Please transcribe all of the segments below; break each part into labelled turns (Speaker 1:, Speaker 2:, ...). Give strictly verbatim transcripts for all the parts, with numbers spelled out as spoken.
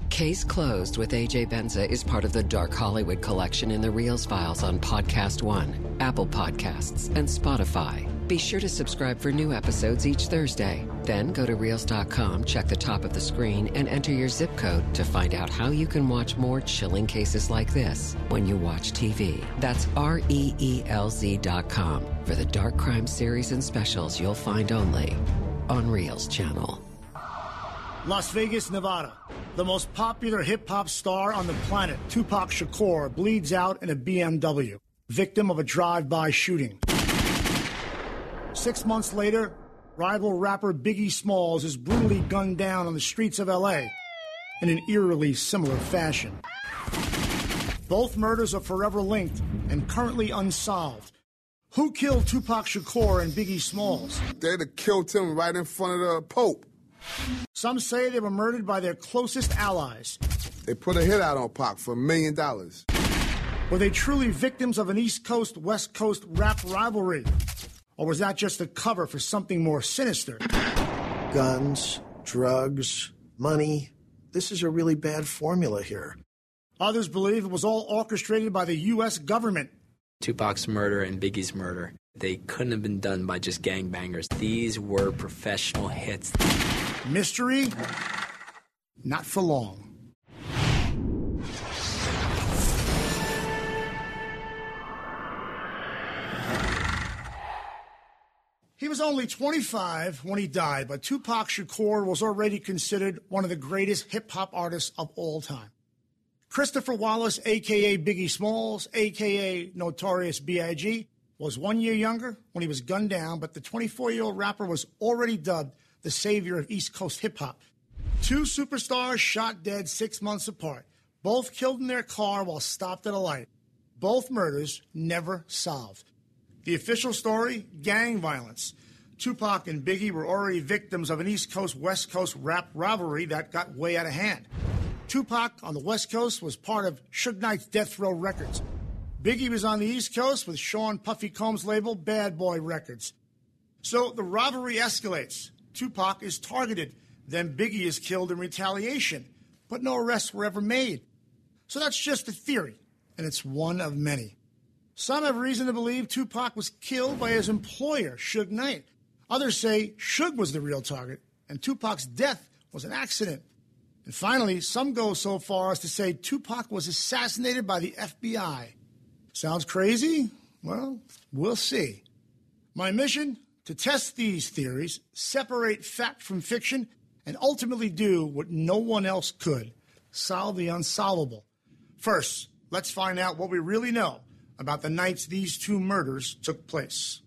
Speaker 1: Case Closed with A J Benza is part of the Dark Hollywood collection in the Reels Files on Podcast One, Apple Podcasts, and Spotify. Be sure to subscribe for new episodes each Thursday. Then go to Reels dot com, check the top of the screen, and enter your zip code to find out how you can watch more chilling cases like this when you watch T V. That's R E E L Z dot com for the dark crime series and specials you'll find only on Reels Channel.
Speaker 2: Las Vegas, Nevada. The most popular hip-hop star on the planet, Tupac Shakur, bleeds out in a B M W, victim of a drive-by shooting. Six months later, rival rapper Biggie Smalls is brutally gunned down on the streets of L A in an eerily similar fashion. Both murders are forever linked and currently unsolved. Who killed Tupac Shakur and Biggie Smalls?
Speaker 3: They'd have killed him right in front of the Pope.
Speaker 2: Some say they were murdered by their closest allies.
Speaker 3: They put a hit out on Pac for a million dollars.
Speaker 2: Were they truly victims of an East Coast-West Coast rap rivalry? Or was that just a cover for something more sinister?
Speaker 4: Guns, drugs, money. This is a really bad formula here.
Speaker 2: Others believe it was all orchestrated by the U S government.
Speaker 5: Tupac's murder and Biggie's murder, they couldn't have been done by just gangbangers. These were professional hits.
Speaker 2: Mystery? Not for long. He was only twenty-five when he died, but Tupac Shakur was already considered one of the greatest hip-hop artists of all time. Christopher Wallace, a k a. Biggie Smalls, a k a. Notorious B I G, was one year younger when he was gunned down, but the twenty-four-year-old rapper was already dubbed the savior of East Coast hip-hop. Two superstars shot dead six months apart, both killed in their car while stopped at a light. Both murders never solved. The official story, gang violence. Tupac and Biggie were already victims of an East Coast-West Coast rap rivalry that got way out of hand. Tupac on the West Coast was part of Suge Knight's Death Row Records. Biggie was on the East Coast with Sean Puffy Combs' label Bad Boy Records. So the rivalry escalates. Tupac is targeted. Then Biggie is killed in retaliation. But no arrests were ever made. So that's just a theory, and it's one of many. Some have reason to believe Tupac was killed by his employer, Suge Knight. Others say Suge was the real target, and Tupac's death was an accident. And finally, some go so far as to say Tupac was assassinated by the F B I. Sounds crazy? Well, we'll see. My mission? To test these theories, separate fact from fiction, and ultimately do what no one else could, solve the unsolvable. First, let's find out what we really know about the nights these two murders took place.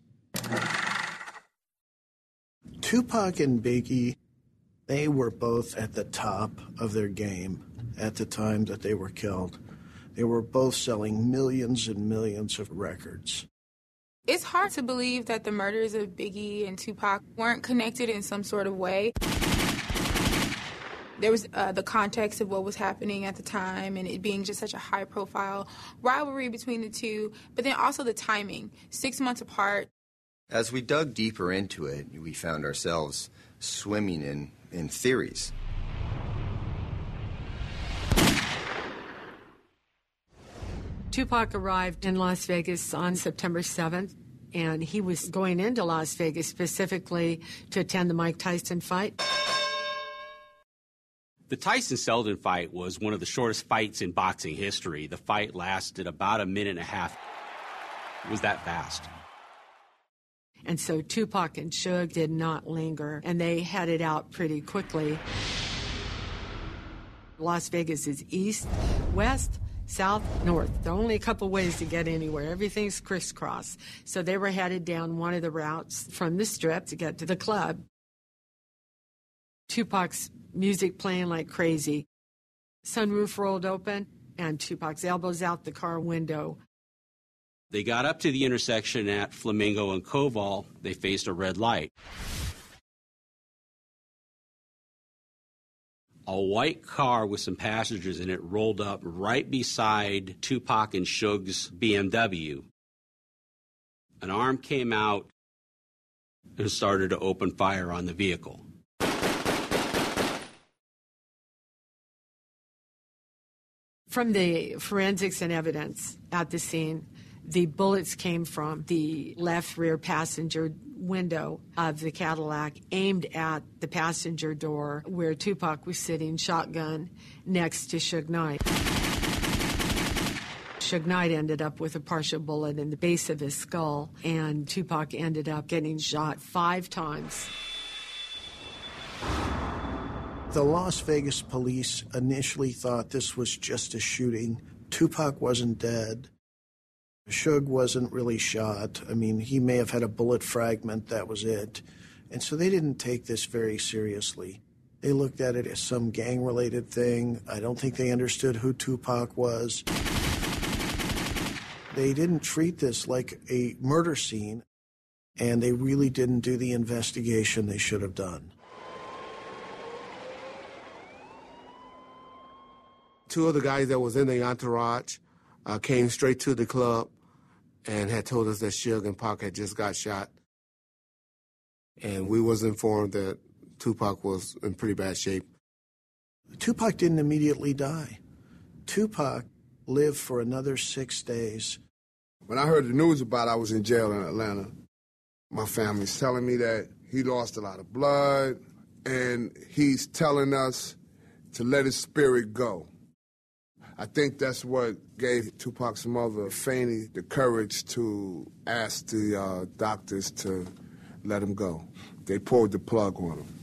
Speaker 4: Tupac and Biggie, they were both at the top of their game at the time that they were killed. They were both selling millions and millions of records.
Speaker 6: It's hard to believe that the murders of Biggie and Tupac weren't connected in some sort of way. There was uh, the context of what was happening at the time and it being just such a high-profile rivalry between the two, but then also the timing, six months apart.
Speaker 7: As we dug deeper into it, we found ourselves swimming in, in theories.
Speaker 8: Tupac arrived in Las Vegas on September seventh, and he was going into Las Vegas specifically to attend the Mike Tyson fight.
Speaker 9: The Tyson-Selden fight was one of the shortest fights in boxing history. The fight lasted about a minute and a half. It was that fast.
Speaker 8: And so Tupac and Suge did not linger, and they had it out pretty quickly. Las Vegas is east, west, south, north. There are only a couple ways to get anywhere. Everything's crisscross. So they were headed down one of the routes from the Strip to get to the club. Tupac's music playing like crazy. Sunroof rolled open, and Tupac's elbows out the car window.
Speaker 9: They got up to the intersection at Flamingo and Koval. They faced a red light. A white car with some passengers in it rolled up right beside Tupac and Suge's B M W. An arm came out and started to open fire on the vehicle.
Speaker 8: From the forensics and evidence at the scene, the bullets came from the left rear passenger window of the Cadillac, aimed at the passenger door where Tupac was sitting shotgun next to Suge Knight. Suge Knight ended up with a partial bullet in the base of his skull, and Tupac ended up getting shot five times.
Speaker 4: The Las Vegas police initially thought this was just a shooting. Tupac wasn't dead. Suge wasn't really shot. I mean, he may have had a bullet fragment, that was it. And so they didn't take this very seriously. They looked at it as some gang-related thing. I don't think they understood who Tupac was. They didn't treat this like a murder scene, and they really didn't do the investigation they should have done.
Speaker 3: Two of the guys that was in the entourage uh, came straight to the club and had told us that Suge and Pac had just got shot. And we was informed that Tupac was in pretty bad shape.
Speaker 4: Tupac didn't immediately die. Tupac lived for another six days.
Speaker 3: When I heard the news about it, I was in jail in Atlanta. My family's telling me that he lost a lot of blood, and he's telling us to let his spirit go. I think that's what gave Tupac's mother, Fanny, the courage to ask the uh, doctors to let him go. They pulled the plug on him.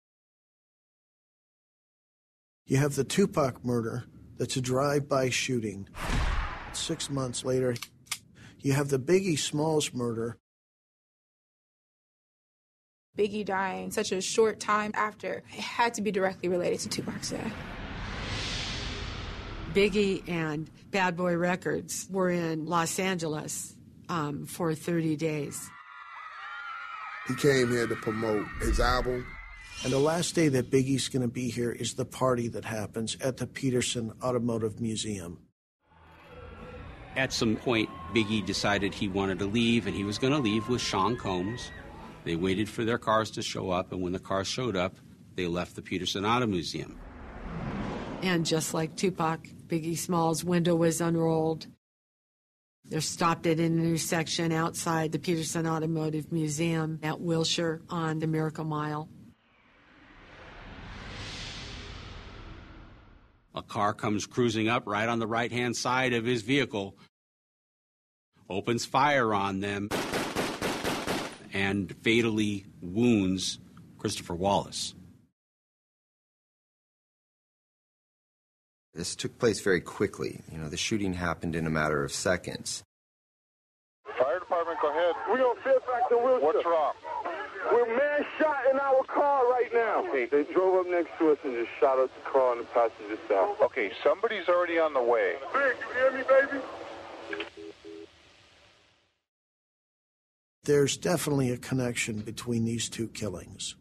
Speaker 4: You have the Tupac murder that's a drive-by shooting. Six months later, you have the Biggie Smalls murder.
Speaker 6: Biggie dying such a short time after, it had to be directly related to Tupac's death.
Speaker 8: Biggie and Bad Boy Records were in Los Angeles um, for thirty days.
Speaker 3: He came here to promote his album.
Speaker 4: And the last day that Biggie's going to be here is the party that happens at the Peterson Automotive Museum.
Speaker 9: At some point, Biggie decided he wanted to leave, and he was going to leave with Sean Combs. They waited for their cars to show up, and when the cars showed up, they left the Peterson Auto Museum.
Speaker 8: And just like Tupac, Biggie Smalls' window was unrolled. They're stopped at an intersection outside the Peterson Automotive Museum at Wilshire on the Miracle Mile.
Speaker 9: A car comes cruising up right on the right-hand side of his vehicle, opens fire on them, and fatally wounds Christopher Wallace.
Speaker 7: This took place very quickly. You know, the shooting happened in a matter of seconds.
Speaker 10: Fire department, go ahead. We on Fairfax and Wilshire. What's wrong? We're man shot in our car right now. Okay. They drove up next to us and just shot us the car on the passenger side. Okay, somebody's already on the way. Big, you hear me, baby?
Speaker 4: There's definitely a connection between these two killings.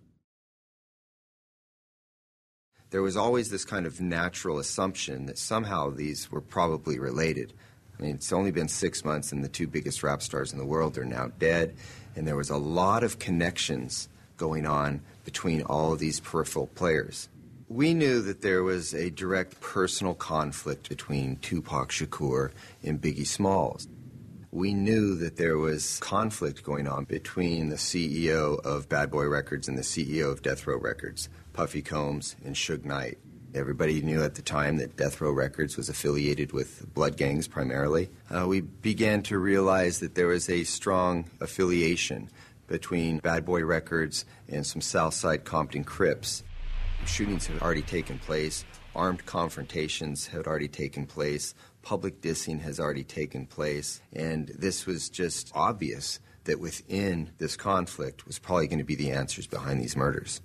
Speaker 7: There was always this kind of natural assumption that somehow these were probably related. I mean, it's only been six months and the two biggest rap stars in the world are now dead, and there was a lot of connections going on between all of these peripheral players. We knew that there was a direct personal conflict between Tupac Shakur and Biggie Smalls. We knew that there was conflict going on between the C E O of Bad Boy Records and the C E O of Death Row Records, Puffy Combs and Suge Knight. Everybody knew at the time that Death Row Records was affiliated with blood gangs primarily. Uh, we began to realize that there was a strong affiliation between Bad Boy Records and some Southside Compton Crips. Shootings had already taken place. Armed confrontations had already taken place. Public dissing has already taken place. And this was just obvious that within this conflict was probably going to be the answers behind these murders.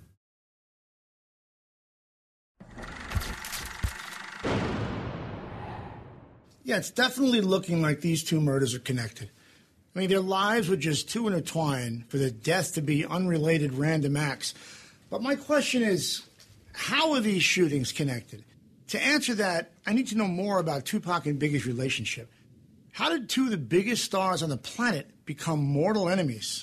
Speaker 2: Yeah, it's definitely looking like these two murders are connected. I mean, their lives were just too intertwined for the death to be unrelated random acts. But my question is, how are these shootings connected? To answer that, I need to know more about Tupac and Biggie's relationship. How did two of the biggest stars on the planet become mortal enemies?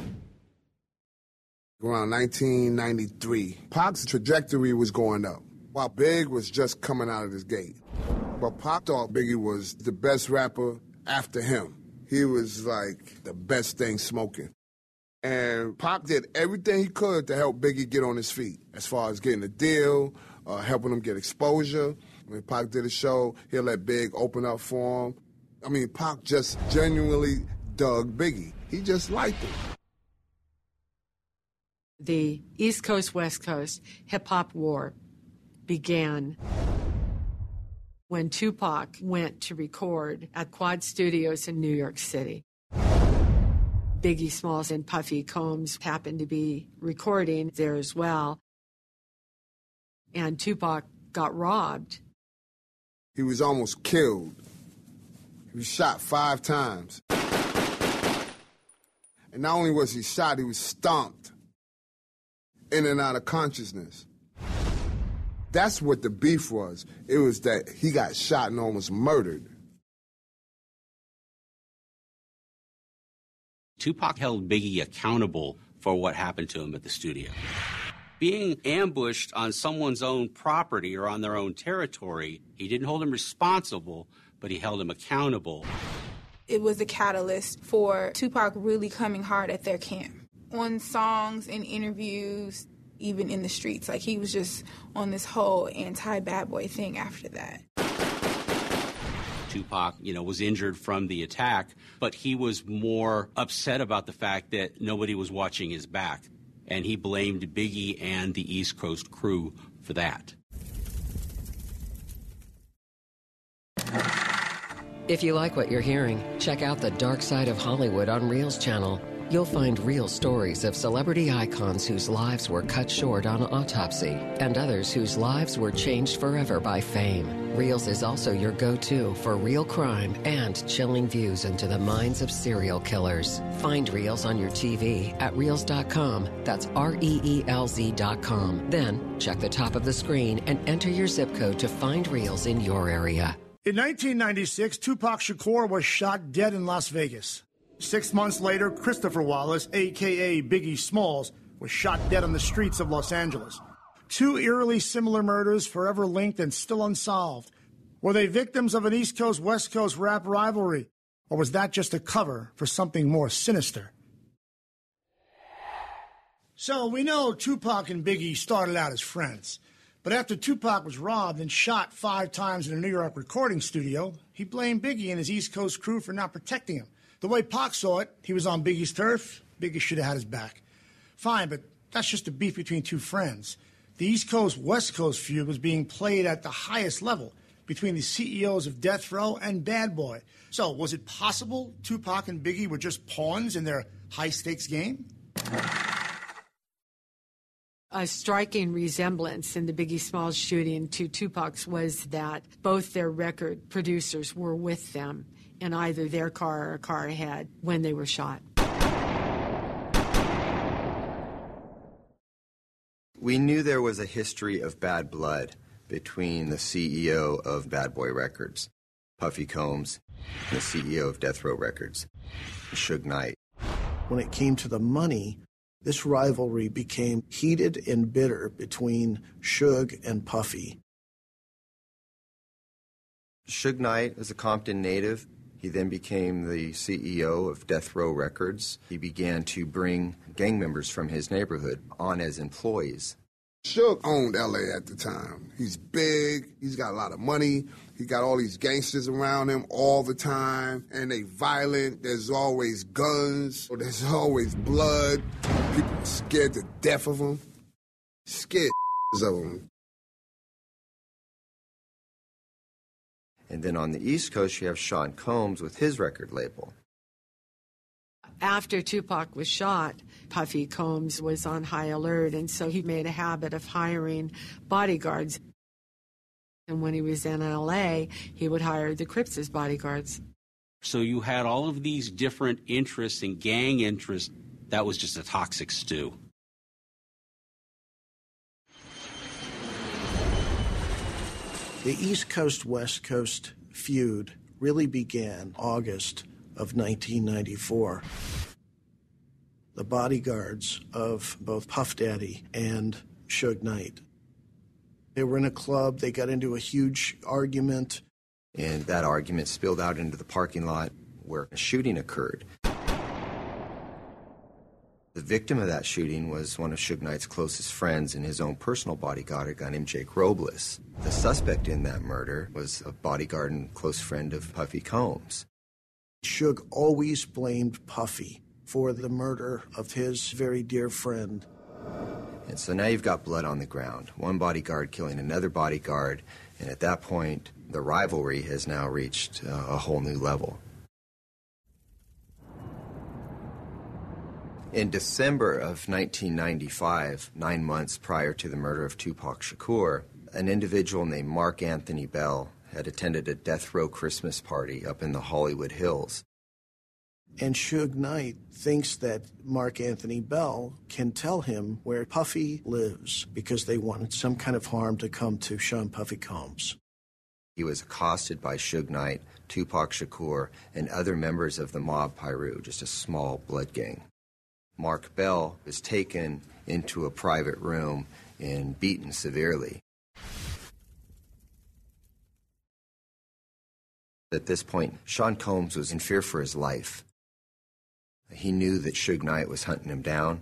Speaker 3: Around nineteen ninety-three, Pac's trajectory was going up. while Big was just coming out of his gate. But Pac thought Biggie was the best rapper after him. He was like the best thing smoking. And Pac did everything he could to help Biggie get on his feet, as far as getting a deal, uh, helping him get exposure. When Pac did a show, he'll let Big open up for him. I mean, Pac just genuinely dug Biggie. He just liked him.
Speaker 8: The East Coast, West Coast hip-hop war began when Tupac went to record at Quad Studios in New York City. Biggie Smalls and Puffy Combs happened to be recording there as well. And Tupac got robbed.
Speaker 3: He was almost killed. He was shot five times. And not only was he shot, he was stomped in and out of consciousness. That's what the beef was. It was that he got shot and almost murdered.
Speaker 9: Tupac held Biggie accountable for what happened to him at the studio. Being ambushed on someone's own property or on their own territory, he didn't hold him responsible, but he held him accountable.
Speaker 6: It was a catalyst for Tupac really coming hard at their camp. On songs and interviews, even in the streets. Like, he was just on this whole anti-bad boy thing after that.
Speaker 9: Tupac, you know, was injured from the attack, but he was more upset about the fact that nobody was watching his back. And he blamed Biggie and the East Coast crew for that.
Speaker 1: If you like what you're hearing, check out The Dark Side of Hollywood on Reelz Channel. You'll find real stories of celebrity icons whose lives were cut short on autopsy and others whose lives were changed forever by fame. Reelz is also your go-to for real crime and chilling views into the minds of serial killers. Find Reelz on your T V at reelz dot com. That's R E E L Z dot com. Then check the top of the screen and enter your zip code to find Reelz in your area.
Speaker 2: In nineteen ninety-six, Tupac Shakur was shot dead in Las Vegas. Six months later, Christopher Wallace, a k a. Biggie Smalls, was shot dead on the streets of Los Angeles. Two eerily similar murders forever linked and still unsolved. Were they victims of an East Coast-West Coast rap rivalry? Or was that just a cover for something more sinister? So we know Tupac and Biggie started out as friends. But after Tupac was robbed and shot five times in a New York recording studio, he blamed Biggie and his East Coast crew for not protecting him. The way Pac saw it, he was on Biggie's turf. Biggie should have had his back. Fine, but that's just a beef between two friends. The East Coast-West Coast feud was being played at the highest level between the C E Os of Death Row and Bad Boy. So was it possible Tupac and Biggie were just pawns in their high-stakes game?
Speaker 8: A striking resemblance in the Biggie Smalls shooting to Tupac's was that both their record producers were with them in either their car or a car ahead when they were shot.
Speaker 7: We knew there was a history of bad blood between the C E O of Bad Boy Records, Puffy Combs, and the C E O of Death Row Records, Suge Knight.
Speaker 4: When it came to the money, this rivalry became heated and bitter between Suge and Puffy.
Speaker 7: Suge Knight is a Compton native. He then became the C E O of Death Row Records. He began to bring gang members from his neighborhood on as employees.
Speaker 3: Suge owned L A at the time. He's big, he's got a lot of money, he got all these gangsters around him all the time, and they violent, there's always guns, there's always blood, people are scared to death of him, scared of him.
Speaker 7: And then on the East Coast, you have Sean Combs with his record label.
Speaker 8: After Tupac was shot, Puffy Combs was on high alert, and so he made a habit of hiring bodyguards. And when he was in L A, he would hire the Crips as bodyguards.
Speaker 9: So you had all of these different interests and gang interests. That was just a toxic stew.
Speaker 4: The East Coast-West Coast feud really began August of nineteen ninety-four. The bodyguards of both Puff Daddy and Suge Knight They were in a club. They got into a huge argument.
Speaker 7: And that argument spilled out into the parking lot where a shooting occurred. The victim of that shooting was one of Suge Knight's closest friends and his own personal bodyguard, a guy named Jake Robles. The suspect in that murder was a bodyguard and close friend of Puffy Combs.
Speaker 4: Suge always blamed Puffy for the murder of his very dear friend.
Speaker 7: And so now you've got blood on the ground, one bodyguard killing another bodyguard, and at that point, the rivalry has now reached uh, a whole new level. In December of nineteen ninety-five, nine months prior to the murder of Tupac Shakur, an individual named Mark Anthony Bell had attended a death row Christmas party up in the Hollywood Hills.
Speaker 4: And Suge Knight thinks that Mark Anthony Bell can tell him where Puffy lives because they wanted some kind of harm to come to Sean Puffy Combs.
Speaker 7: He was accosted by Suge Knight, Tupac Shakur, and other members of the Mob Piru, just a small blood gang. Mark Bell was taken into a private room and beaten severely. At this point, Sean Combs was in fear for his life. He knew that Suge Knight was hunting him down.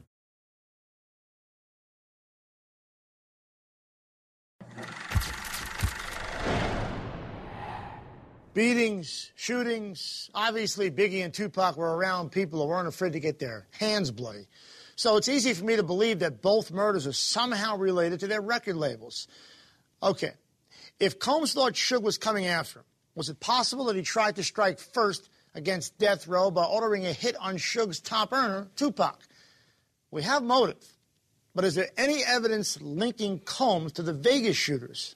Speaker 2: Beatings, shootings. Obviously, Biggie and Tupac were around people who weren't afraid to get their hands bloody. So it's easy for me to believe that both murders are somehow related to their record labels. Okay, if Combs thought Suge was coming after him, was it possible that he tried to strike first against Death Row by ordering a hit on Suge's top earner, Tupac? We have motive, but is there any evidence linking Combs to the Vegas shooters?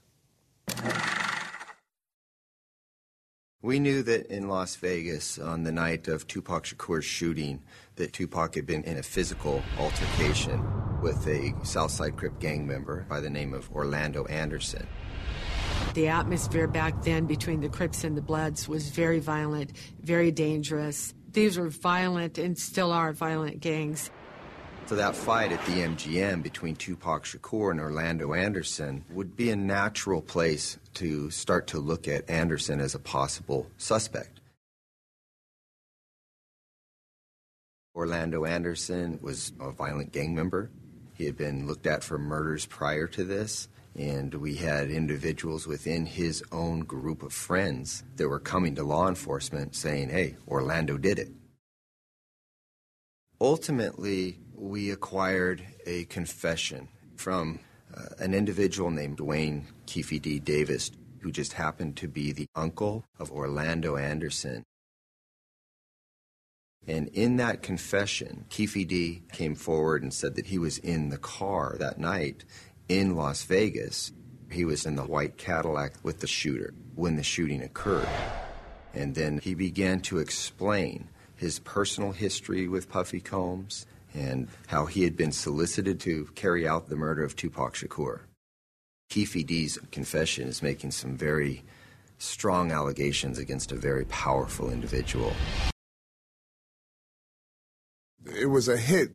Speaker 7: We knew that in Las Vegas, on the night of Tupac Shakur's shooting, that Tupac had been in a physical altercation with a Southside Crip gang member by the name of Orlando Anderson.
Speaker 8: The atmosphere back then between the Crips and the Bloods was very violent, very dangerous. These were violent and still are violent gangs.
Speaker 7: So that fight at the M G M between Tupac Shakur and Orlando Anderson would be a natural place to start to look at Anderson as a possible suspect. Orlando Anderson was a violent gang member. He had been looked at for murders prior to this, and we had individuals within his own group of friends that were coming to law enforcement saying, hey, Orlando did it. Ultimately, we acquired a confession from uh, an individual named Dwayne Keefe D. Davis, who just happened to be the uncle of Orlando Anderson. And in that confession, Keefe D. came forward and said that he was in the car that night in Las Vegas. He was in the white Cadillac with the shooter when the shooting occurred. And then he began to explain his personal history with Puffy Combs and how he had been solicited to carry out the murder of Tupac Shakur. Keefe D's confession is making some very strong allegations against a very powerful individual.
Speaker 3: It was a hit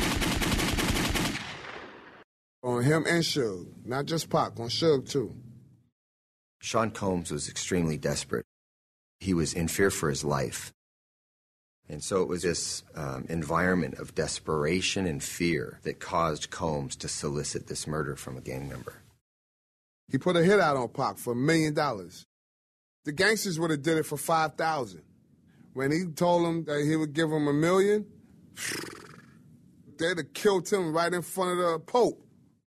Speaker 3: on him and Suge, not just Pac, on Suge too.
Speaker 7: Sean Combs was extremely desperate. He was in fear for his life. And so it was this um, environment of desperation and fear that caused Combs to solicit this murder from a gang member.
Speaker 3: He put a hit out on Pac for a million dollars. The gangsters would have did it for five thousand. When he told them that he would give them a million, they'd have killed him right in front of the Pope.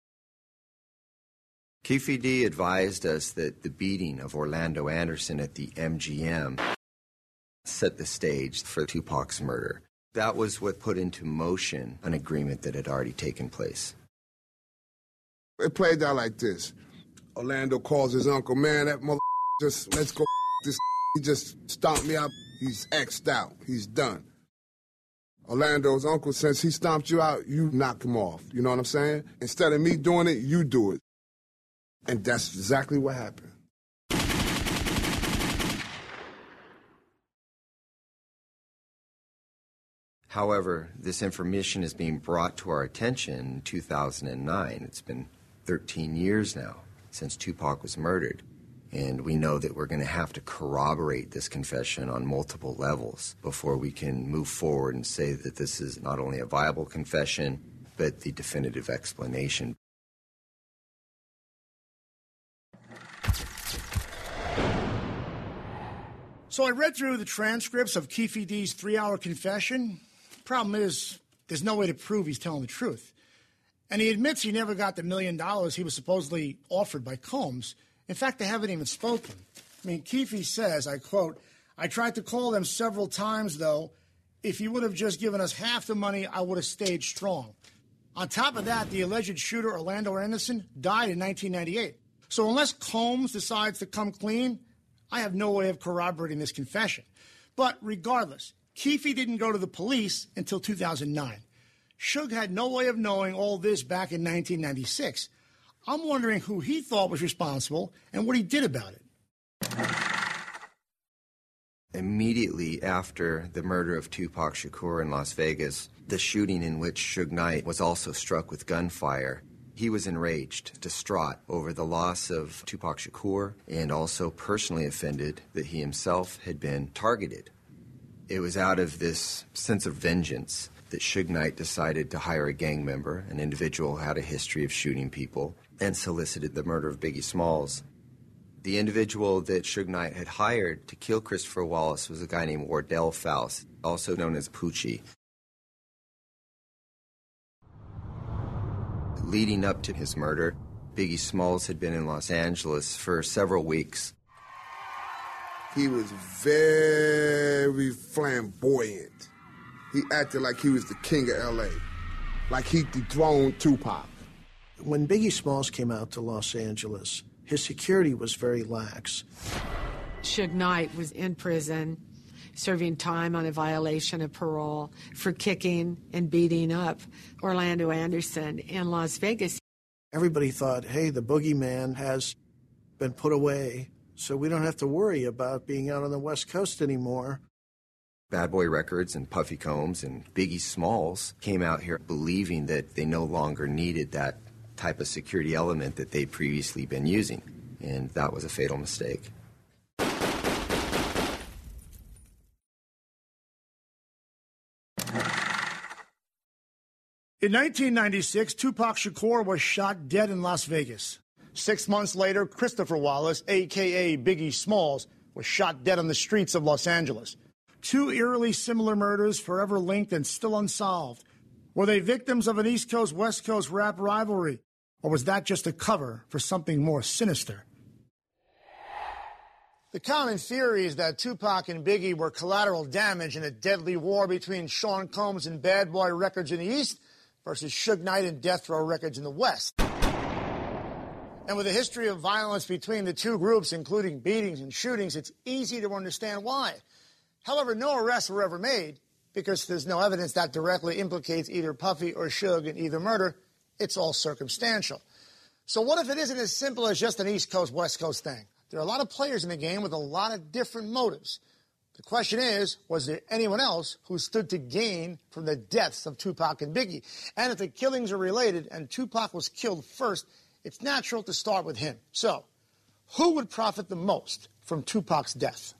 Speaker 7: Keefe D advised us that the beating of Orlando Anderson at the M G M set the stage for Tupac's murder. That was what put into motion an agreement that had already taken place.
Speaker 3: It played out like this. Orlando calls his uncle, man, that mother just, let's go this. He just stomped me out. He's X'd out. He's done. Orlando's uncle, since he stomped you out, you knock him off. You know what I'm saying? Instead of me doing it, you do it. And that's exactly what happened.
Speaker 7: However, this information is being brought to our attention in two thousand nine. It's been thirteen years now. since Tupac was murdered. And we know that we're going to have to corroborate this confession on multiple levels before we can move forward and say that this is not only a viable confession, but the definitive explanation.
Speaker 2: So I read through the transcripts of Keffe D's three-hour confession. Problem is, there's no way to prove he's telling the truth. And he admits he never got the million dollars he was supposedly offered by Combs. In fact, they haven't even spoken. I mean, Keffe says, I quote, "I tried to call them several times, though. If you would have just given us half the money, I would have stayed strong." On top of that, the alleged shooter, Orlando Anderson, died in nineteen ninety-eight. So unless Combs decides to come clean, I have no way of corroborating this confession. But regardless, Keffe didn't go to the police until two thousand nine. Suge had no way of knowing all this back in nineteen ninety-six. I'm wondering who he thought was responsible and what he did about it.
Speaker 7: Immediately after the murder of Tupac Shakur in Las Vegas, the shooting in which Suge Knight was also struck with gunfire, he was enraged, distraught over the loss of Tupac Shakur, and also personally offended that he himself had been targeted. It was out of this sense of vengeance that Suge Knight decided to hire a gang member, an individual who had a history of shooting people, and solicited the murder of Biggie Smalls. The individual that Suge Knight had hired to kill Christopher Wallace was a guy named Wardell Faust, also known as Poochie. Leading up to his murder, Biggie Smalls had been in Los Angeles for several weeks.
Speaker 3: He was very flamboyant. He acted like he was the king of L A, like he dethroned Tupac.
Speaker 4: When Biggie Smalls came out to Los Angeles, his security was very lax.
Speaker 8: Suge Knight was in prison, serving time on a violation of parole for kicking and beating up Orlando Anderson in Las Vegas.
Speaker 4: Everybody thought, hey, the boogeyman has been put away, so we don't have to worry about being out on the West Coast anymore.
Speaker 7: Bad Boy Records and Puffy Combs and Biggie Smalls came out here believing that they no longer needed that type of security element that they'd previously been using, and that was a fatal mistake.
Speaker 2: In nineteen ninety-six, Tupac Shakur was shot dead in Las Vegas. Six months later, Christopher Wallace, a k a. Biggie Smalls, was shot dead on the streets of Los Angeles. Two eerily similar murders forever linked and still unsolved. Were they victims of an East Coast-West Coast rap rivalry? Or was that just a cover for something more sinister? The common theory is that Tupac and Biggie were collateral damage in a deadly war between Sean Combs and Bad Boy Records in the East versus Suge Knight and Death Row Records in the West. And with a history of violence between the two groups, including beatings and shootings, it's easy to understand why. However, no arrests were ever made because there's no evidence that directly implicates either Puffy or Suge in either murder. It's all circumstantial. So what if it isn't as simple as just an East Coast, West Coast thing? There are a lot of players in the game with a lot of different motives. The question is, was there anyone else who stood to gain from the deaths of Tupac and Biggie? And if the killings are related and Tupac was killed first, it's natural to start with him. So, who would profit the most from Tupac's death?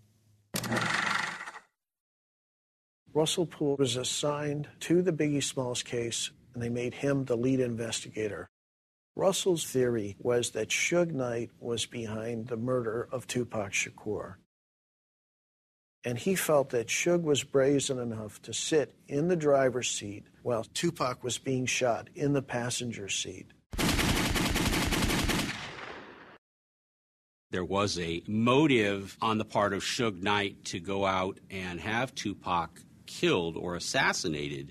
Speaker 4: Russell Poole was assigned to the Biggie Smalls case, and they made him the lead investigator. Russell's theory was that Suge Knight was behind the murder of Tupac Shakur. And he felt that Suge was brazen enough to sit in the driver's seat while Tupac was being shot in the passenger seat.
Speaker 9: There was a motive on the part of Suge Knight to go out and have Tupac killed or assassinated.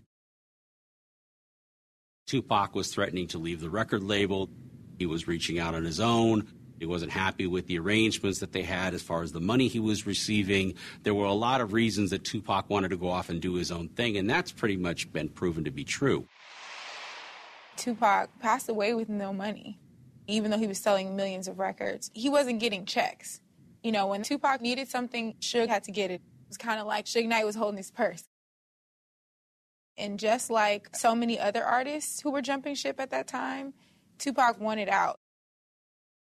Speaker 9: Tupac was threatening to leave the record label. He was reaching out on his own. He wasn't happy with the arrangements that they had as far as the money he was receiving. There were a lot of reasons that Tupac wanted to go off and do his own thing, and that's pretty much been proven to be true.
Speaker 6: Tupac passed away with no money. Even though he was selling millions of records, he wasn't getting checks. You know, when Tupac needed something, Suge had to get it. It was kind of like Suge Knight was holding his purse. And just like so many other artists who were jumping ship at that time, Tupac wanted out.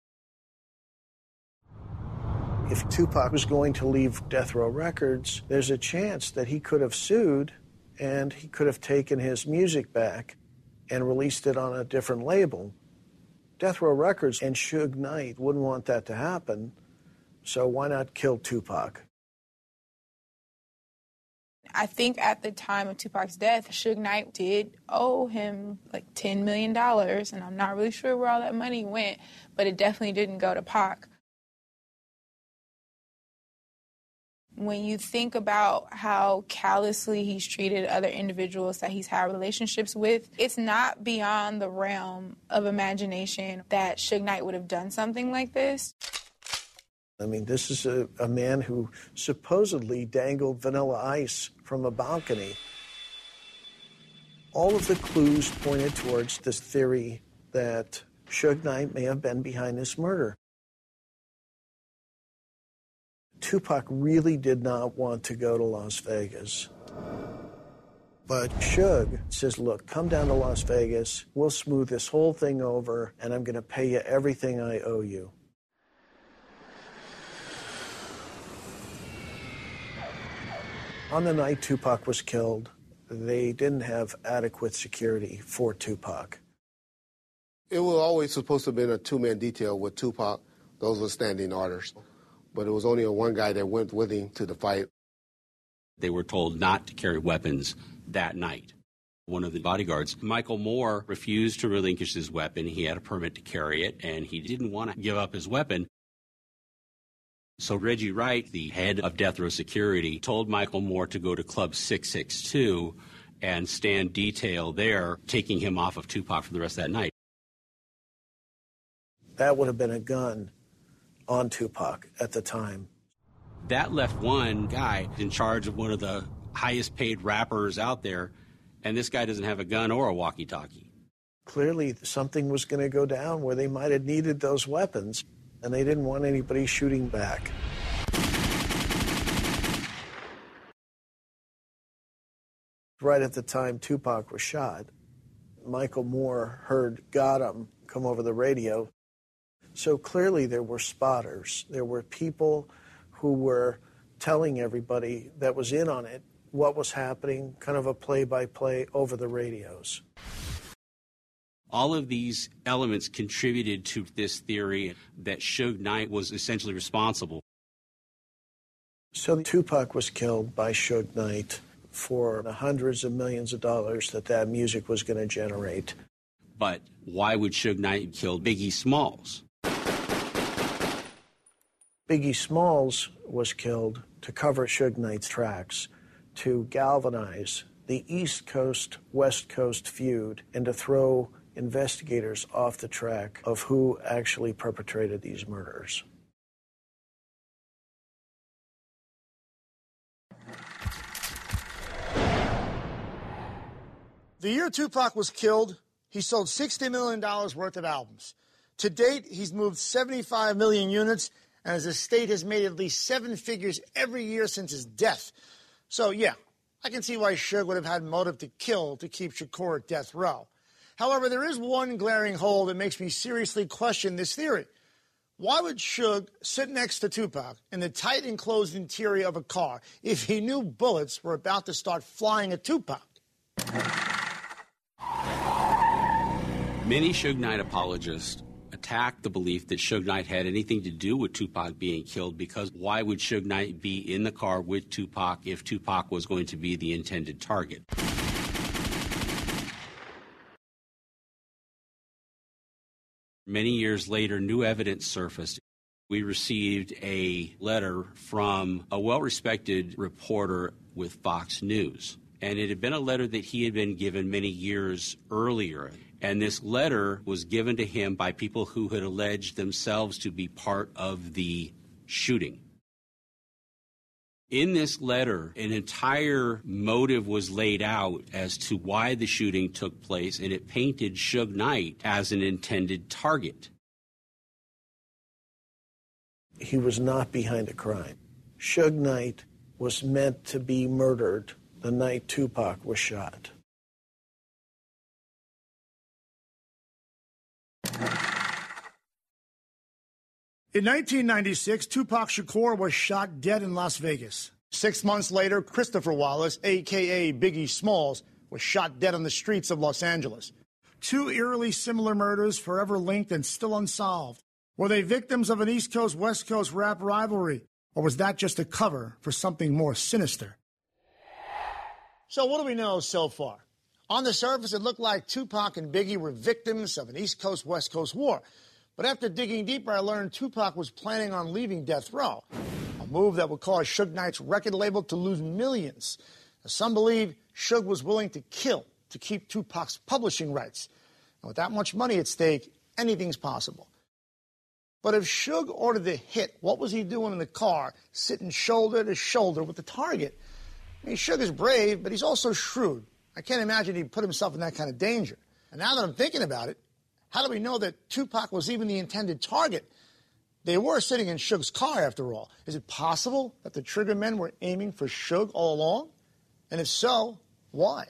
Speaker 4: If Tupac was going to leave Death Row Records, there's a chance that he could have sued and he could have taken his music back and released it on a different label. Death Row Records and Suge Knight wouldn't want that to happen, so why not kill Tupac?
Speaker 6: I think at the time of Tupac's death, Suge Knight did owe him like ten million dollars, and I'm not really sure where all that money went, but it definitely didn't go to Pac. When you think about how callously he's treated other individuals that he's had relationships with, it's not beyond the realm of imagination that Suge Knight would have done something like this.
Speaker 4: I mean, this is a, a man who supposedly dangled Vanilla Ice from a balcony. All of the clues pointed towards this theory that Suge Knight may have been behind this murder. Tupac really did not want to go to Las Vegas. But Suge says, look, come down to Las Vegas, we'll smooth this whole thing over, and I'm going to pay you everything I owe you. On the night Tupac was killed, they didn't have adequate security for Tupac.
Speaker 11: It was always supposed to have been a two-man detail with Tupac. Those were standing orders. But it was only a one guy that went with him to the fight.
Speaker 9: They were told not to carry weapons that night. One of the bodyguards, Michael Moore, refused to relinquish his weapon. He had a permit to carry it, and he didn't want to give up his weapon. So Reggie Wright, the head of Death Row Security, told Michael Moore to go to Club six six two and stand detail there, taking him off of Tupac for the rest of that night.
Speaker 4: That would have been a gun on Tupac at the time.
Speaker 9: That left one guy in charge of one of the highest paid rappers out there, and this guy doesn't have a gun or a walkie-talkie.
Speaker 4: Clearly something was going to go down where they might have needed those weapons, and they didn't want anybody shooting back. Right at the time Tupac was shot, Michael Moore heard "Got 'em" come over the radio. So clearly there were spotters. There were people who were telling everybody that was in on it what was happening, kind of a play-by-play over the radios.
Speaker 9: All of these elements contributed to this theory that Suge Knight was essentially responsible.
Speaker 4: So Tupac was killed by Suge Knight for the hundreds of millions of dollars that that music was going to generate.
Speaker 9: But why would Suge Knight kill Biggie Smalls?
Speaker 4: Biggie Smalls was killed to cover Suge Knight's tracks, to galvanize the East Coast-West Coast feud, and to throw investigators off the track of who actually perpetrated these murders.
Speaker 2: The year Tupac was killed, he sold sixty million dollars worth of albums. To date, he's moved seventy-five million units, and his estate has made at least seven figures every year since his death. So, yeah, I can see why Suge would have had motive to kill to keep Shakur at death row. However, there is one glaring hole that makes me seriously question this theory. Why would Suge sit next to Tupac in the tight enclosed interior of a car if he knew bullets were about to start flying at Tupac?
Speaker 9: Many Suge Knight apologists attack the belief that Suge Knight had anything to do with Tupac being killed, because why would Suge Knight be in the car with Tupac if Tupac was going to be the intended target? Many years later, new evidence surfaced. We received a letter from a well-respected reporter with Fox News, and it had been a letter that he had been given many years earlier. And this letter was given to him by people who had alleged themselves to be part of the shooting. In this letter, an entire motive was laid out as to why the shooting took place, and it painted Suge Knight as an intended target.
Speaker 4: He was not behind a crime. Suge Knight was meant to be murdered the night Tupac was shot.
Speaker 2: In nineteen ninety-six, Tupac Shakur was shot dead in Las Vegas. Six months later, Christopher Wallace, a k a. Biggie Smalls, was shot dead on the streets of Los Angeles. Two eerily similar murders forever linked and still unsolved. Were they victims of an East Coast-West Coast rap rivalry, or was that just a cover for something more sinister? So what do we know so far? On the surface, it looked like Tupac and Biggie were victims of an East Coast-West Coast war. But after digging deeper, I learned Tupac was planning on leaving death row, a move that would cause Suge Knight's record label to lose millions. Now, some believe Suge was willing to kill to keep Tupac's publishing rights. And with that much money at stake, anything's possible. But if Suge ordered the hit, what was he doing in the car, sitting shoulder to shoulder with the target? I mean, Suge is brave, but he's also shrewd. I can't imagine he'd put himself in that kind of danger. And now that I'm thinking about it, how do we know that Tupac was even the intended target? They were sitting in Suge's car, after all. Is it possible that the trigger men were aiming for Suge all along? And if so, why?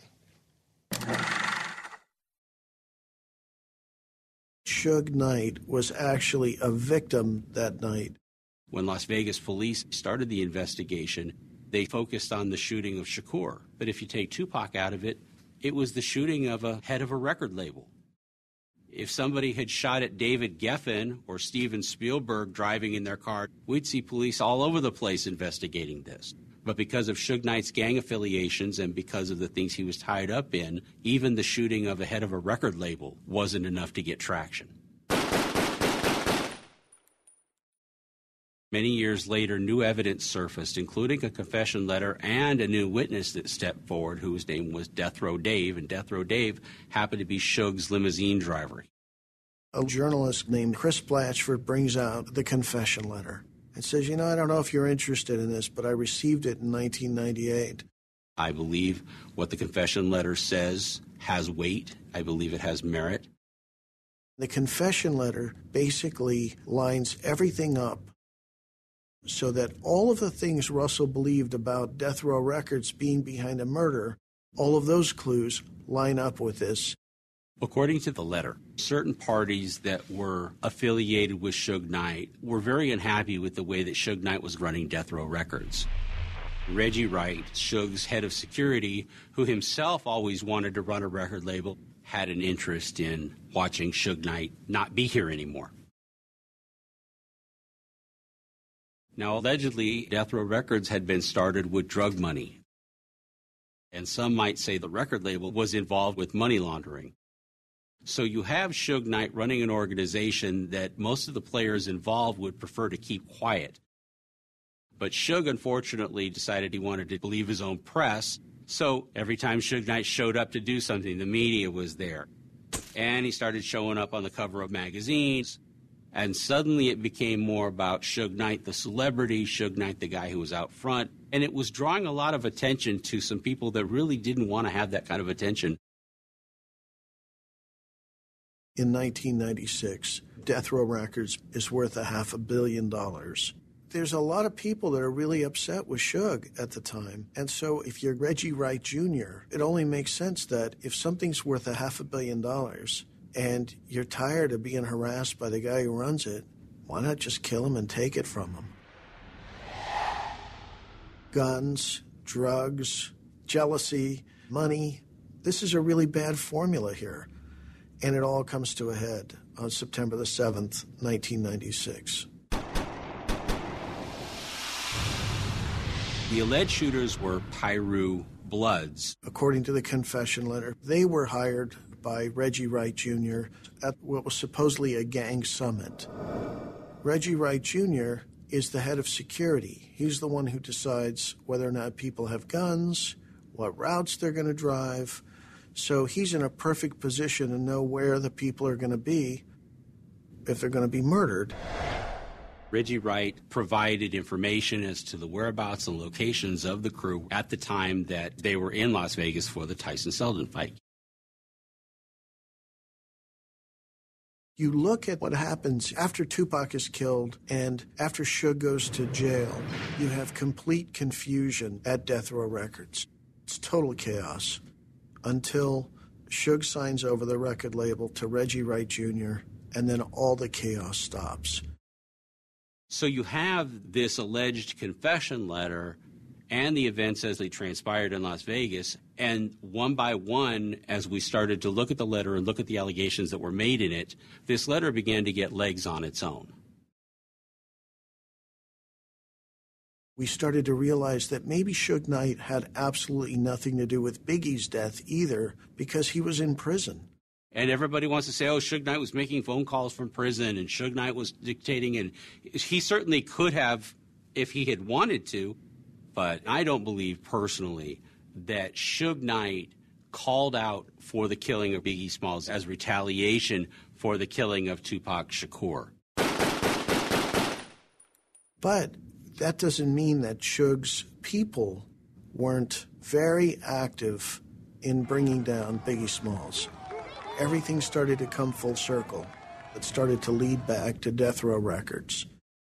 Speaker 4: Suge Knight was actually a victim that night.
Speaker 9: When Las Vegas police started the investigation, they focused on the shooting of Shakur. But if you take Tupac out of it, it was the shooting of a head of a record label. If somebody had shot at David Geffen or Steven Spielberg driving in their car, we'd see police all over the place investigating this. But because of Suge Knight's gang affiliations and because of the things he was tied up in, even the shooting of a head of a record label wasn't enough to get traction. Many years later, new evidence surfaced, including a confession letter and a new witness that stepped forward, whose name was Death Row Dave, and Death Row Dave happened to be Suge's limousine driver.
Speaker 4: A journalist named Chris Blatchford brings out the confession letter and says, you know, I don't know if you're interested in this, but I received it in nineteen ninety-eight.
Speaker 9: I believe what the confession letter says has weight. I believe it has merit.
Speaker 4: The confession letter basically lines everything up so that all of the things Russell believed about Death Row Records being behind a murder, all of those clues line up with this.
Speaker 9: According to the letter, certain parties that were affiliated with Suge Knight were very unhappy with the way that Suge Knight was running Death Row Records. Reggie Wright, Suge's head of security, who himself always wanted to run a record label, had an interest in watching Suge Knight not be here anymore. Now, allegedly, Death Row Records had been started with drug money. And some might say the record label was involved with money laundering. So you have Suge Knight running an organization that most of the players involved would prefer to keep quiet. But Suge, unfortunately, decided he wanted to believe his own press. So every time Suge Knight showed up to do something, the media was there. And he started showing up on the cover of magazines. And suddenly it became more about Suge Knight, the celebrity, Suge Knight, the guy who was out front. And it was drawing a lot of attention to some people that really didn't want to have that kind of attention.
Speaker 4: In nineteen ninety-six, Death Row Records is worth a half a billion dollars. There's a lot of people that are really upset with Suge at the time. And so if you're Reggie Wright Junior, it only makes sense that if something's worth a half a billion dollars and you're tired of being harassed by the guy who runs it, why not just kill him and take it from him? Guns, drugs, jealousy, money. This is a really bad formula here. And it all comes to a head on September the seventh, nineteen ninety-six.
Speaker 9: The alleged shooters were Piru Bloods.
Speaker 4: According to the confession letter, they were hired by Reggie Wright Junior at what was supposedly a gang summit. Reggie Wright Junior is the head of security. He's the one who decides whether or not people have guns, what routes they're going to drive. So he's in a perfect position to know where the people are going to be if they're going to be murdered.
Speaker 9: Reggie Wright provided information as to the whereabouts and locations of the crew at the time that they were in Las Vegas for the Tyson Seldon fight.
Speaker 4: You look at what happens after Tupac is killed and after Suge goes to jail, you have complete confusion at Death Row Records. It's total chaos until Suge signs over the record label to Reggie Wright Junior, and then all the chaos stops.
Speaker 9: So you have this alleged confession letter and the events as they transpired in Las Vegas, and one by one, as we started to look at the letter and look at the allegations that were made in it, this letter began to get legs on its own.
Speaker 4: We started to realize that maybe Suge Knight had absolutely nothing to do with Biggie's death either, because he was in prison.
Speaker 9: And everybody wants to say, oh, Suge Knight was making phone calls from prison and Suge Knight was dictating, and he certainly could have if he had wanted to. But I don't believe personally that Suge Knight called out for the killing of Biggie Smalls as retaliation for the killing of Tupac Shakur.
Speaker 4: But that doesn't mean that Suge's people weren't very active in bringing down Biggie Smalls. Everything started to come full circle. It started to lead back to Death Row Records.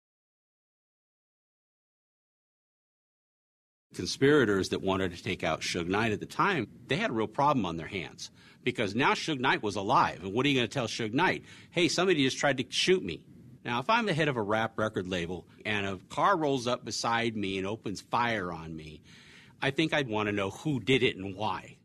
Speaker 9: Conspirators that wanted to take out Suge Knight at the time, they had a real problem on their hands because now Suge Knight was alive. And what are you going to tell Suge Knight? Hey, somebody just tried to shoot me. Now, if I'm the head of a rap record label and a car rolls up beside me and opens fire on me, I think I'd want to know who did it and why.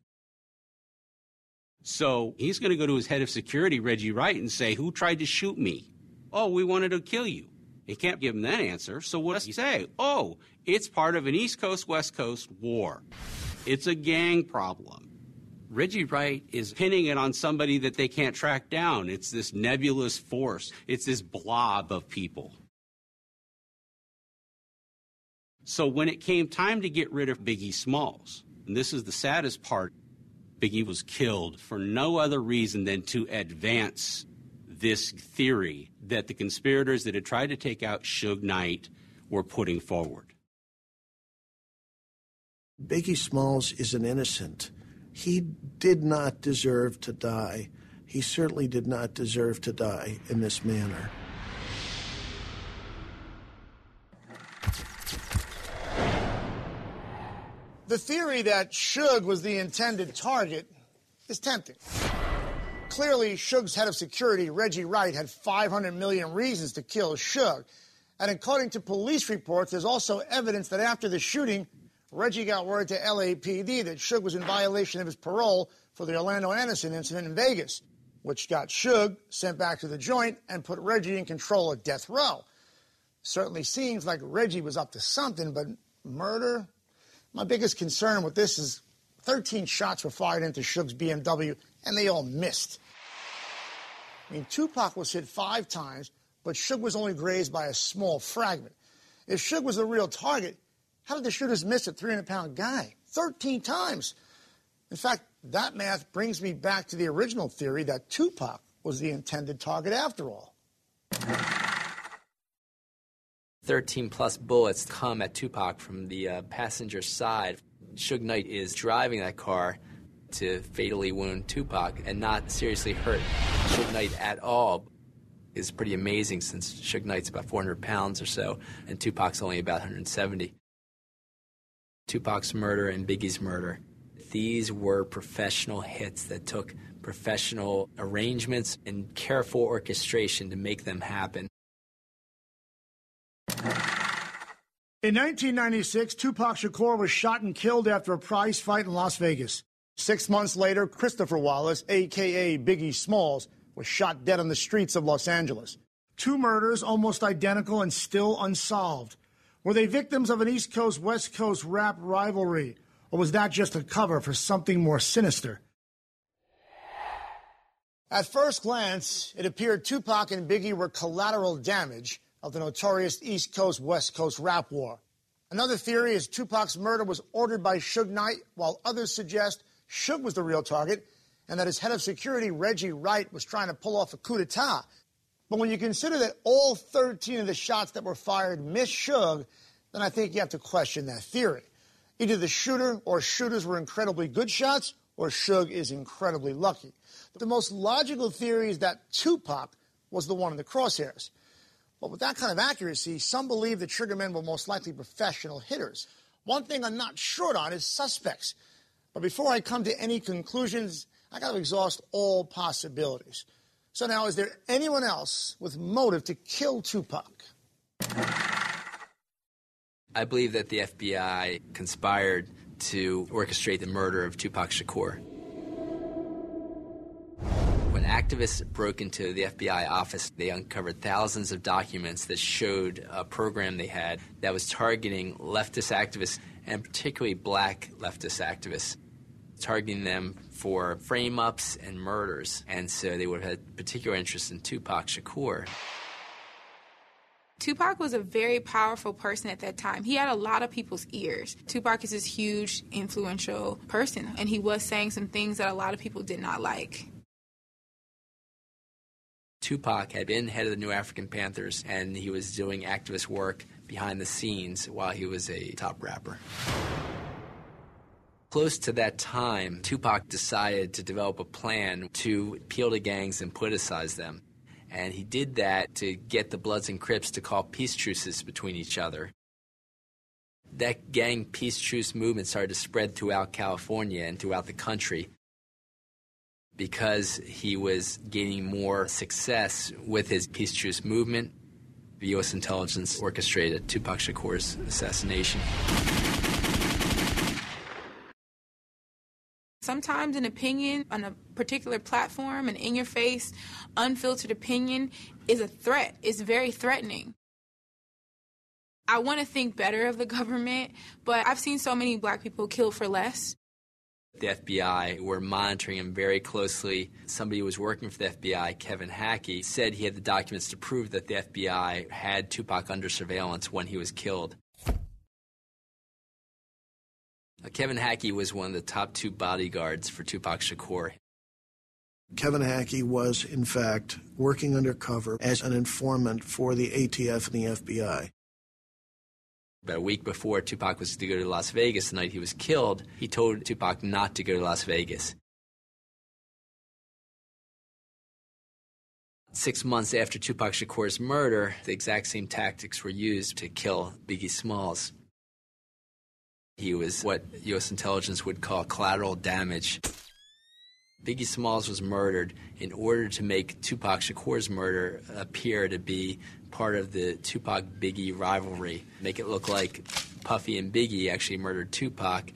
Speaker 9: So he's going to go to his head of security, Reggie Wright, and say, who tried to shoot me? Oh, we wanted to kill you. He can't give him that answer. So what does he say? Oh, it's part of an East Coast, West Coast war. It's a gang problem. Reggie Wright is pinning it on somebody that they can't track down. It's this nebulous force. It's this blob of people. So when it came time to get rid of Biggie Smalls, and this is the saddest part, Biggie was killed for no other reason than to advance this theory that the conspirators that had tried to take out Suge Knight were putting forward.
Speaker 4: Biggie Smalls is an innocent. He did not deserve to die. He certainly did not deserve to die in this manner.
Speaker 2: The theory that Suge was the intended target is tempting. Clearly, Suge's head of security, Reggie Wright, had five hundred million reasons to kill Suge. And according to police reports, there's also evidence that after the shooting, Reggie got word to L A P D that Suge was in violation of his parole for the Orlando Anderson incident in Vegas, which got Suge sent back to the joint and put Reggie in control of Death Row. Certainly seems like Reggie was up to something, but murder? My biggest concern with this is thirteen shots were fired into Suge's B M W, and they all missed. I mean, Tupac was hit five times, but Suge was only grazed by a small fragment. If Suge was the real target, how did the shooters miss a three hundred pound guy? thirteen times. In fact, that math brings me back to the original theory that Tupac was the intended target after all.
Speaker 5: thirteen plus bullets come at Tupac from the uh, passenger side. Suge Knight is driving that car to fatally wound Tupac and not seriously hurt Suge Knight at all. It's pretty amazing since Suge Knight's about four hundred pounds or so, and Tupac's only about one hundred seventy. Tupac's murder and Biggie's murder, these were professional hits that took professional arrangements and careful orchestration to make them happen.
Speaker 2: In nineteen ninety-six, Tupac Shakur was shot and killed after a prize fight in Las Vegas. Six months later, Christopher Wallace, a k a. Biggie Smalls, was shot dead on the streets of Los Angeles. Two murders almost identical and still unsolved. Were they victims of an East Coast, West Coast rap rivalry, or was that just a cover for something more sinister? At first glance, it appeared Tupac and Biggie were collateral damage of the notorious East Coast, West Coast rap war. Another theory is Tupac's murder was ordered by Suge Knight, while others suggest Suge was the real target and that his head of security, Reggie Wright, was trying to pull off a coup d'etat. But when you consider that all thirteen of the shots that were fired missed Suge, then I think you have to question that theory. Either the shooter or shooters were incredibly good shots, or Suge is incredibly lucky. The most logical theory is that Tupac was the one in the crosshairs. But with that kind of accuracy, some believe the triggermen were most likely professional hitters. One thing I'm not short on is suspects. But before I come to any conclusions, I got to exhaust all possibilities. So now, is there anyone else with motive to kill Tupac?
Speaker 5: I believe that the F B I conspired to orchestrate the murder of Tupac Shakur. When activists broke into the F B I office, they uncovered thousands of documents that showed a program they had that was targeting leftist activists, and particularly black leftist activists, targeting them for frame-ups and murders. And so they would have had particular interest in Tupac Shakur.
Speaker 6: Tupac was a very powerful person at that time. He had a lot of people's ears. Tupac is this huge, influential person, and he was saying some things that a lot of people did not like.
Speaker 5: Tupac had been head of the New African Panthers, and he was doing activist work behind the scenes while he was a top rapper. Close to that time, Tupac decided to develop a plan to appeal to gangs and politicize them. And he did that to get the Bloods and Crips to call peace truces between each other. That gang peace truce movement started to spread throughout California and throughout the country because he was gaining more success with his peace truce movement. The U S intelligence orchestrated Tupac Shakur's assassination.
Speaker 6: Sometimes an opinion on a particular platform, an in-your-face, unfiltered opinion, is a threat. It's very threatening. I want to think better of the government, but I've seen so many black people killed for less.
Speaker 5: The F B I were monitoring him very closely. Somebody who was working for the F B I, Kevin Hackey, said he had the documents to prove that the F B I had Tupac under surveillance when he was killed. Kevin Hackey was one of the top two bodyguards for Tupac Shakur.
Speaker 4: Kevin Hackey was, in fact, working undercover as an informant for the A T F and the F B I.
Speaker 5: About a week before Tupac was to go to Las Vegas the night he was killed, he told Tupac not to go to Las Vegas. Six months after Tupac Shakur's murder, the exact same tactics were used to kill Biggie Smalls. He was what U S intelligence would call collateral damage. Biggie Smalls was murdered in order to make Tupac Shakur's murder appear to be part of the Tupac-Biggie rivalry, make it look like Puffy and Biggie actually murdered Tupac.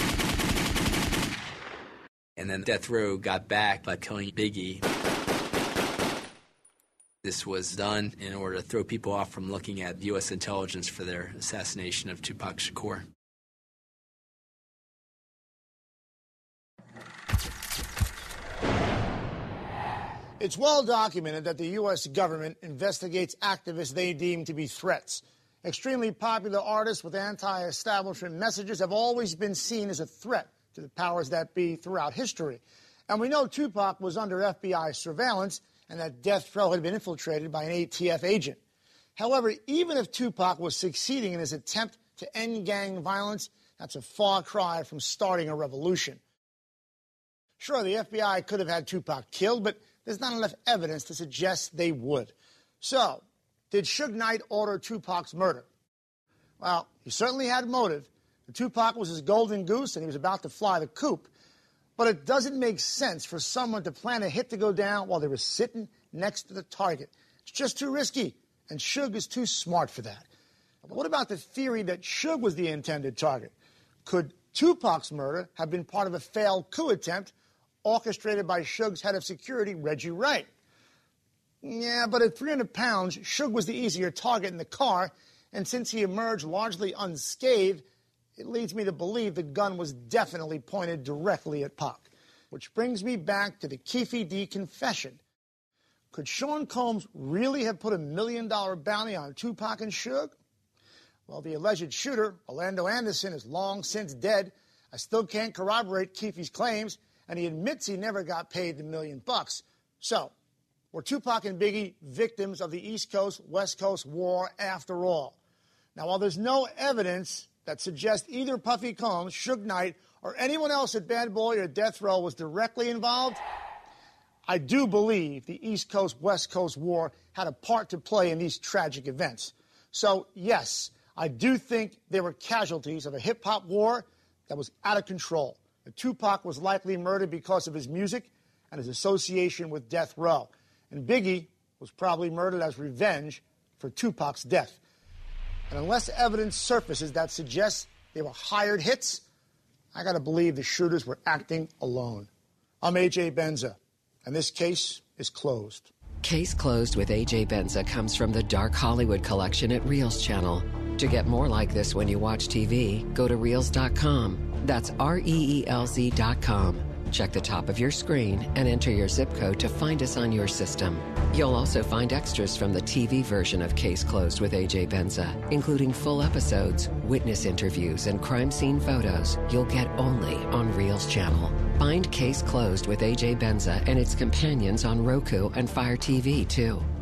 Speaker 5: And then Death Row got back by killing Biggie. This was done in order to throw people off from looking at U S intelligence for their assassination of Tupac Shakur.
Speaker 2: It's well documented that the U S government investigates activists they deem to be threats. Extremely popular artists with anti-establishment messages have always been seen as a threat to the powers that be throughout history. And we know Tupac was under F B I surveillance and that Death Row had been infiltrated by an A T F agent. However, even if Tupac was succeeding in his attempt to end gang violence, that's a far cry from starting a revolution. Sure, the F B I could have had Tupac killed, but there's not enough evidence to suggest they would. So, did Suge Knight order Tupac's murder? Well, he certainly had motive. Tupac was his golden goose and he was about to fly the coop. But it doesn't make sense for someone to plan a hit to go down while they were sitting next to the target. It's just too risky, and Suge is too smart for that. But what about the theory that Suge was the intended target? Could Tupac's murder have been part of a failed coup attempt orchestrated by Suge's head of security, Reggie Wright? Yeah, but at three hundred pounds, Suge was the easier target in the car, and since he emerged largely unscathed, it leads me to believe the gun was definitely pointed directly at Pac. Which brings me back to the Keffe D confession. Could Sean Combs really have put a million-dollar bounty on Tupac and Suge? Well, the alleged shooter, Orlando Anderson, is long since dead. I still can't corroborate Keffe's claims, and he admits he never got paid the million bucks. So, were Tupac and Biggie victims of the East Coast-West Coast war after all? Now, while there's no evidence that suggests either Puffy Combs, Suge Knight, or anyone else at Bad Boy or Death Row was directly involved, I do believe the East Coast-West Coast war had a part to play in these tragic events. So, yes, I do think there were casualties of a hip-hop war that was out of control. Tupac was likely murdered because of his music and his association with Death Row. And Biggie was probably murdered as revenge for Tupac's death. And unless evidence surfaces that suggests they were hired hits, I got to believe the shooters were acting alone. I'm A J Benza, and this case is closed.
Speaker 1: Case Closed with A J Benza comes from the Dark Hollywood collection at Reelz Channel. To get more like this when you watch T V, go to reelz dot com. That's R E E L Z dot com. Check the top of your screen and enter your zip code to find us on your system. You'll also find extras from the T V version of Case Closed with A J Benza, including full episodes, witness interviews, and crime scene photos you'll get only on Reelz Channel. Find Case Closed with A J Benza and its companions on Roku and Fire T V, too.